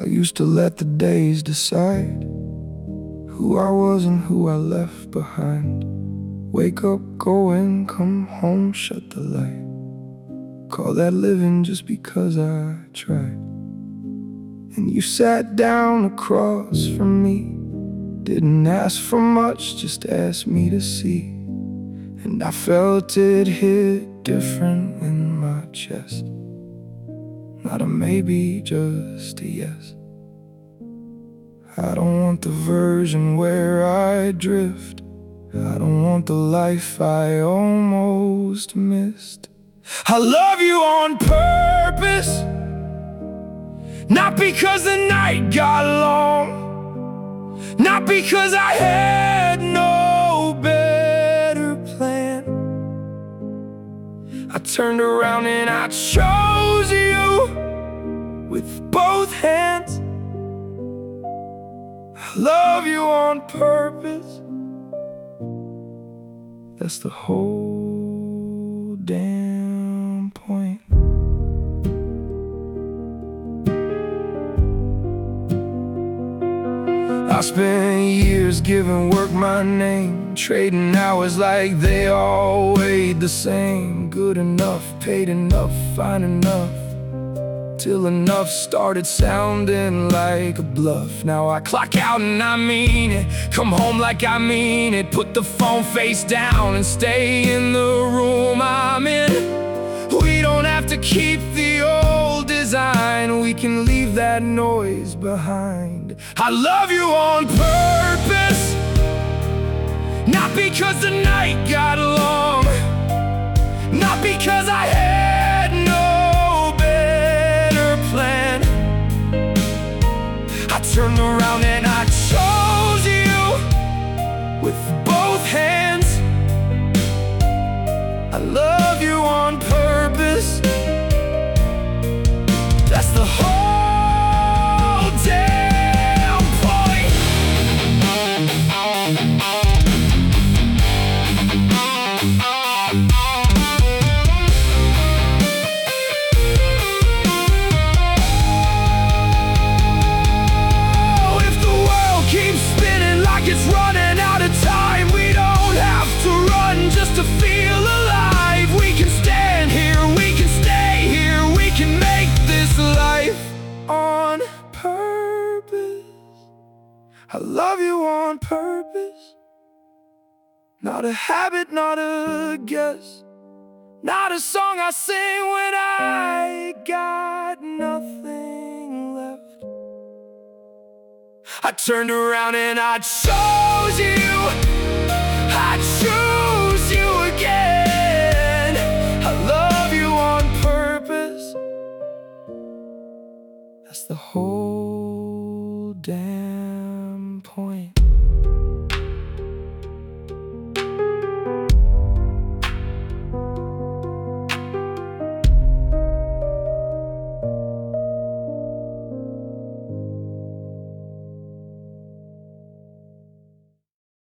I used to let the days decide who I was and who I left behind. Wake up, go in, come home, shut the light. Call that living just because I tried. And you sat down across from me, didn't ask for much, just asked me to see. And I felt it hit different in my chest. Not a maybe, just a yes. I don't want the version where I drift. I don't want the life I almost missed. I love you on purpose, not because the night got long, not because I had no better plan. I turned around and I chose you with both hands. I love you on purpose. That's the whole damn point. I spent years giving work my name, trading hours like they all weighed the same. Good enough, paid enough, fine enough, till enough started sounding like a bluff. Now I clock out and I mean it, come home like I mean it, put the phone face down and stay in the room I'm in. We don't have to keep the old design, we can leave that noise behind. I love you on purpose, not because the night got long, not because I had no better plan. I turned around and I chose you with both hands. I love you on purpose. That's the whole damn point. Oh, if the world keeps spinning like it's running out of time, we don't have to run just to feel alive. We can stand here, we can stay here, we can make this life on purpose. I love you on purpose. Not a habit, not a guess, not a song I sing when I got nothing left. I turned around and I chose you, I choose you again. I love you on purpose. That's the whole damn point.